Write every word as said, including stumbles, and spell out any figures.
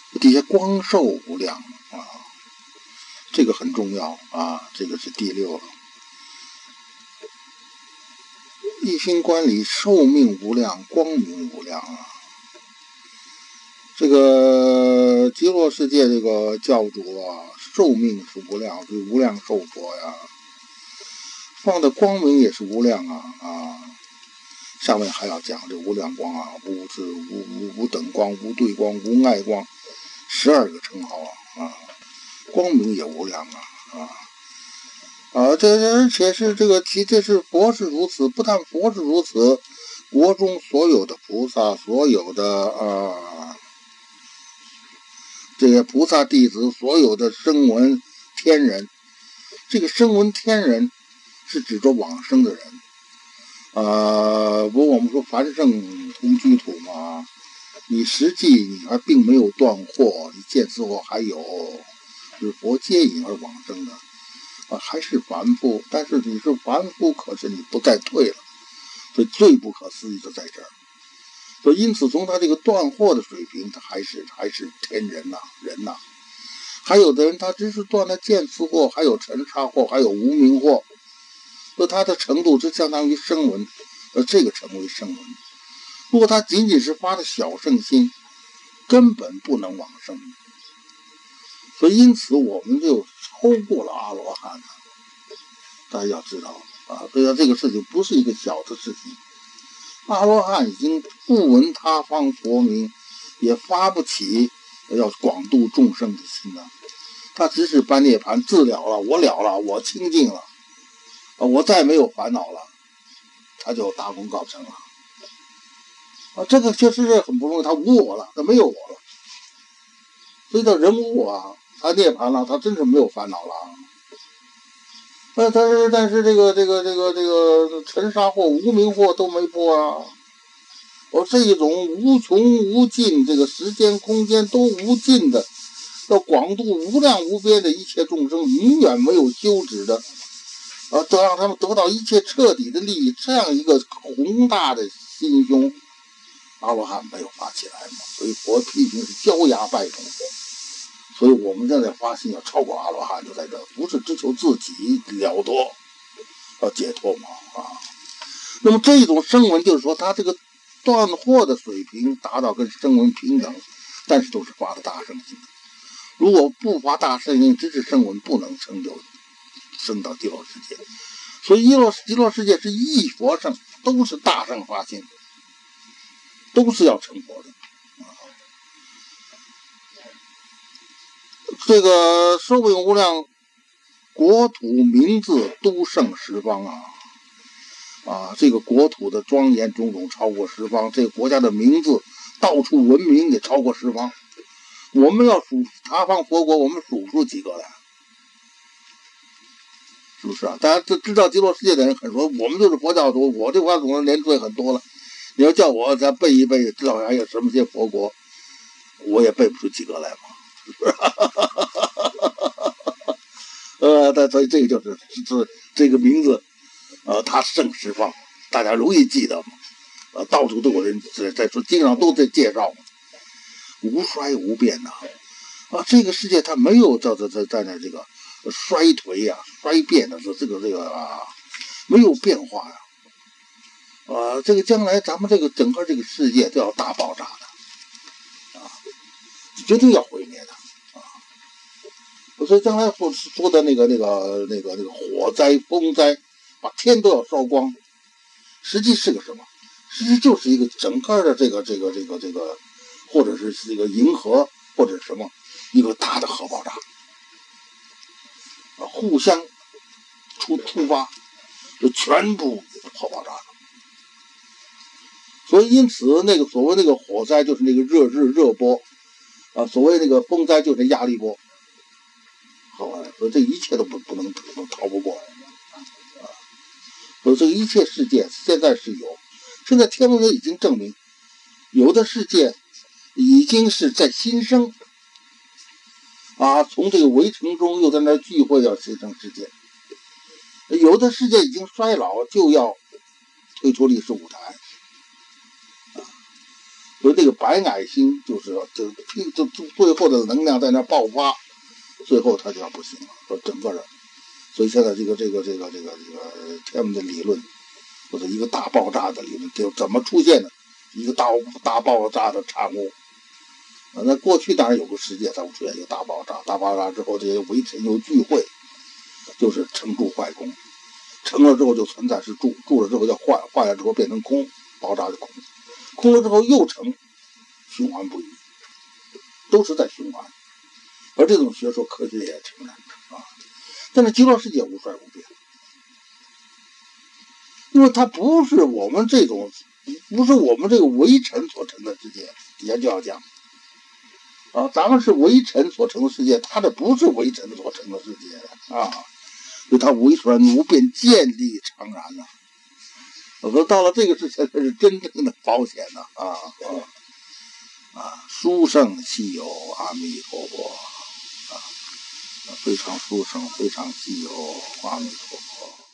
底下光寿无量啊，这个很重要啊，这个是第六了。一心观里寿命无量，光明无量啊。这个极乐世界这个教主啊，寿命是无量，是无量寿佛呀。放的光明也是无量啊啊。下面还要讲这无量光啊，无是无无无等光、无对光、无碍光，十二个称号啊啊，光明也无量啊啊啊！这而且是这个其这是佛是如此，不但佛是如此，国中所有的菩萨，所有的啊这些菩萨弟子，所有的声闻天人，这个声闻天人是指着往生的人。呃，不过我们说凡圣同居土嘛，你实际你还并没有断惑，你见思惑还有是佛接引而往生的啊，还是凡夫，但是你是凡夫，可是你不再退了，所以最不可思议就在这儿。所以因此从他这个断惑的水平，他还是还是天人呐、啊、人呐、啊。还有的人他只是断了见思惑，还有尘沙惑，还有无明惑。所以他的程度就相当于声闻，而这个称为声闻。如果他仅仅是发的小圣心，根本不能往生。所以因此我们就超过了阿罗汉。大家要知道啊，所以这个事情不是一个小的事情。阿罗汉已经不闻他方佛名，也发不起要广度众生的心了。他只是把涅槃自了了，我了了，我清净了。我再没有烦恼了，他就大功告成了啊！这个确实是很不容易，他无我了，他没有我了，所以叫人无我啊！他涅槃了，他真是没有烦恼了。但但是但是这个这个这个这个尘沙惑、无明惑都没破啊！我这一种无穷无尽，这个时间空间都无尽的，要广度无量无边的一切众生，永远没有休止的。啊，得让他们得到一切彻底的利益，这样一个宏大的心胸，阿罗汉没有发起来嘛，所以佛批评是焦芽败种。所以我们现在发心要超过阿罗汉，就在这，不是只求自己了脱，要解脱嘛啊。那么这种声闻就是说，他这个断惑的水平达到跟声闻平等，但是都是发的大圣心的。如果不发大圣心，只是声闻，不能成就。升到极乐世界，所以极乐极乐世界是一佛圣，都是大圣发心，都是要成佛的。啊、这个寿命无量，国土名字都胜十方啊！啊，这个国土的庄严种种超过十方，这个国家的名字到处闻名也超过十方。我们要数他方佛国，我们数出几个来？是不是啊？大家都知道极乐世界的人很说，我们就是佛教徒，我这佛教徒年岁很多了。你要叫我再背一背，知道还有什么些佛国，我也背不出几个来嘛。是不是？呃，但所以这个就是是这个名字，呃，它胜十方，大家容易记得嘛。呃，到处都有人在在说，经常都在介绍，无衰无变呐。啊，这个世界它没有在在在在那这个。衰颓呀、啊，衰变的是这个这个啊，没有变化呀、啊，啊，这个将来咱们这个整个这个世界都要大爆炸的，啊，绝对要毁灭的，啊，所以将来说说的那个那个那个那个火灾、风灾，把天都要烧光，实际是个什么？实际就是一个整个的这个这个这个这个，或者是这个银河，或者什么一个大的核爆炸。互相出突发，就全部核爆炸了。所以因此那个所谓那个火灾就是那个热热热波啊，所谓那个风灾就是压力波。好啊，所以这一切都不不能不能逃不过啊。所以这个一切世界现在是有，现在天文学已经证明，有的世界已经是在新生。啊，从这个围城中又在那聚会，要形成世界。有的世界已经衰老，就要退出历史舞台。啊， 所以这个白矮星就是就就就最后的能量在那爆发，最后它就要不行了，说整个人。所以现在这个这个这个这个这个天文的理论，或者一个大爆炸的理论，就怎么出现的？一个大大爆炸的产物。啊，那过去当然有个世界才会出现一个大爆炸，大爆炸之后这些微尘又聚会，就是成住坏空。成了之后就存在是住，住了之后叫坏，坏了之后变成空，爆炸的空，空了之后又成，循环不已，都是在循环。而这种学说科学也承认啊，但是极乐世界无衰无变，因为它不是我们这种，不是我们这个微尘所成的世界。底下就要讲啊，咱们是微尘所成的世界，它这不是微尘所成的世界啊。所以它为转无变，见力常然了、啊。我说到了这个世界才是真正的保险呢、啊！啊啊啊！殊胜稀有，阿弥陀佛啊！非常殊胜，非常稀有，阿弥陀佛。